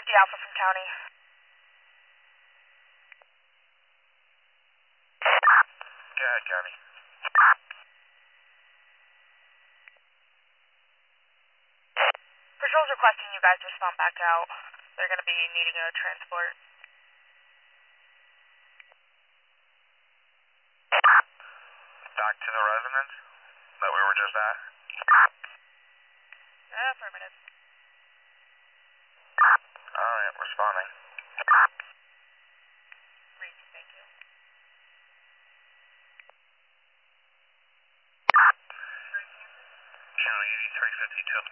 Alpha from County. Go ahead, County. Patrol's requesting you guys respond back out. They're going to be needing a transport. Back to the residence that we were just at? Affirmative. Alright, responding. Great, thank you. County 8352.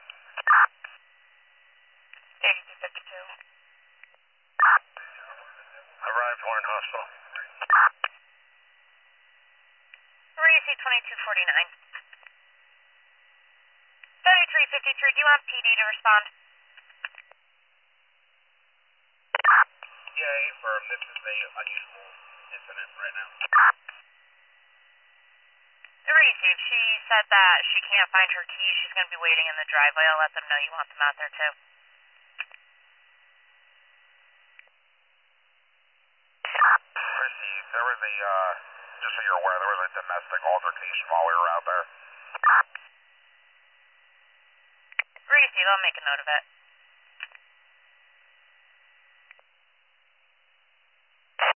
8252. Arrived Warren Hospital. 3AC 2249. 3353, do you want PD to respond? Yeah, affirm. This is a unusual incident right now. Received. She said that she can't find her keys. She's going to be waiting in the driveway. I'll let them know you want them out there too. Received. There was a, just so you're aware, there was a domestic altercation while we were out there. Received. I'll make a note of it.